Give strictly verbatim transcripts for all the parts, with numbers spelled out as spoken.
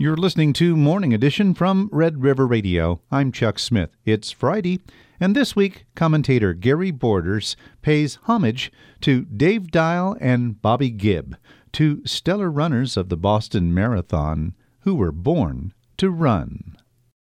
You're listening to Morning Edition from Red River Radio. I'm Chuck Smith. It's Friday, and this week, commentator Gary Borders pays homage to Dave Dial and Bobby Gibb, two stellar runners of the Boston Marathon who were born to run.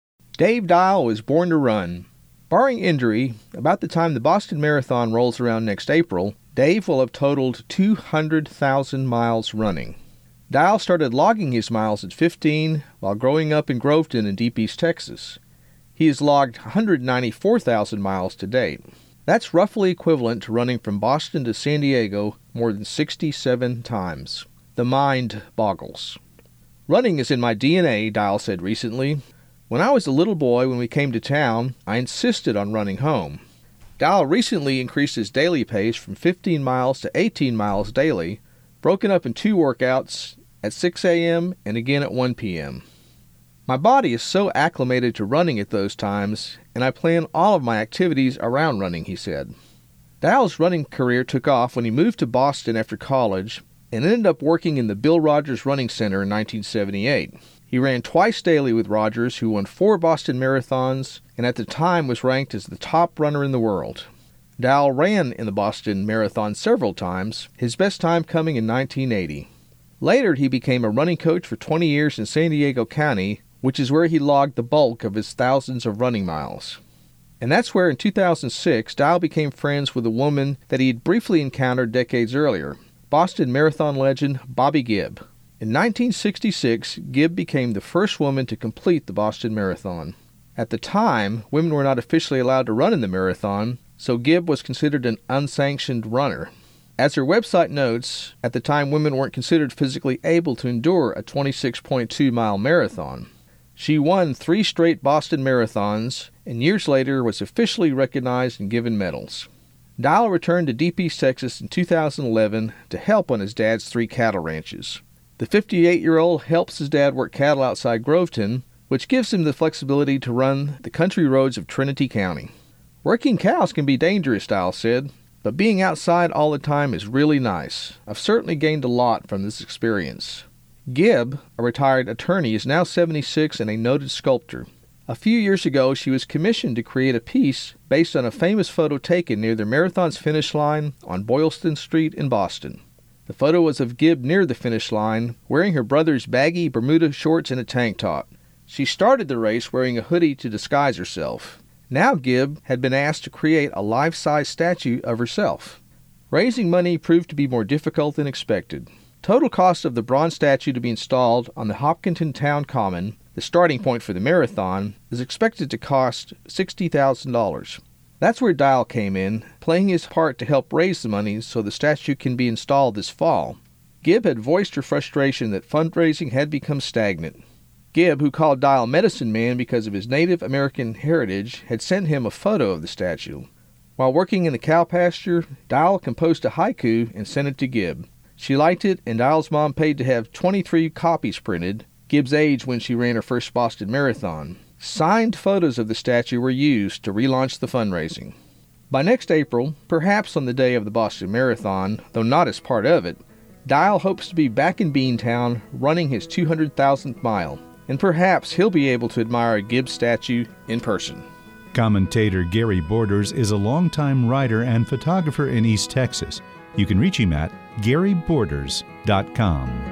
Dave Dial was born to run. Barring injury, about the time the Boston Marathon rolls around next April, Dave will have totaled two hundred thousand miles running. Dial started logging his miles at fifteen while growing up in Groveton in Deep East Texas. He has logged one hundred ninety-four thousand miles to date. That's roughly equivalent to running from Boston to San Diego more than sixty-seven times. The mind boggles. Running is in my D N A, Dial said recently. When I was a little boy when we came to town, I insisted on running home. Dial recently increased his daily pace from fifteen miles to eighteen miles daily, broken up in two workouts at six a.m. and again at one p.m. My body is so acclimated to running at those times, and I plan all of my activities around running, he said. Dial's running career took off when he moved to Boston after college and ended up working in the Bill Rogers Running Center in nineteen seventy-eight. He ran twice daily with Rogers, who won four Boston Marathons and at the time was ranked as the top runner in the world. Dial ran in the Boston Marathon several times, his best time coming in nineteen eighty. Later, he became a running coach for twenty years in San Diego County, which is where he logged the bulk of his thousands of running miles. And that's where in two thousand six, Dial became friends with a woman that he had briefly encountered decades earlier, Boston Marathon legend Bobby Gibb. In nineteen sixty-six, Gibb became the first woman to complete the Boston Marathon. At the time, women were not officially allowed to run in the marathon, so Gibb was considered an unsanctioned runner. As her website notes, at the time women weren't considered physically able to endure a twenty-six point two mile marathon. She won three straight Boston Marathons, and years later was officially recognized and given medals. Dial returned to Deep East Texas in two thousand eleven to help on his dad's three cattle ranches. The fifty-eight-year-old helps his dad work cattle outside Groveton, which gives him the flexibility to run the country roads of Trinity County. Working cows can be dangerous, Dial said, but being outside all the time is really nice. I've certainly gained a lot from this experience. Gibb, a retired attorney, is now seventy-six and a noted sculptor. A few years ago, she was commissioned to create a piece based on a famous photo taken near the marathon's finish line on Boylston Street in Boston. The photo was of Gibb near the finish line, wearing her brother's baggy Bermuda shorts and a tank top. She started the race wearing a hoodie to disguise herself. Now Gibb had been asked to create a life-size statue of herself. Raising money proved to be more difficult than expected. Total cost of the bronze statue to be installed on the Hopkinton Town Common, the starting point for the marathon, is expected to cost sixty thousand dollars. That's where Dial came in, playing his part to help raise the money so the statue can be installed this fall. Gibb had voiced her frustration that fundraising had become stagnant. Gibb, who called Dial Medicine Man because of his Native American heritage, had sent him a photo of the statue. While working in the cow pasture, Dial composed a haiku and sent it to Gibb. She liked it, and Dial's mom paid to have twenty-three copies printed, Gibb's age when she ran her first Boston Marathon. Signed photos of the statue were used to relaunch the fundraising. By next April, perhaps on the day of the Boston Marathon, though not as part of it, Dial hopes to be back in Beantown running his two hundred thousandth mile, and perhaps he'll be able to admire a Gibb statue in person. Commentator Gary Borders is a longtime writer and photographer in East Texas. You can reach him at gary borders dot com.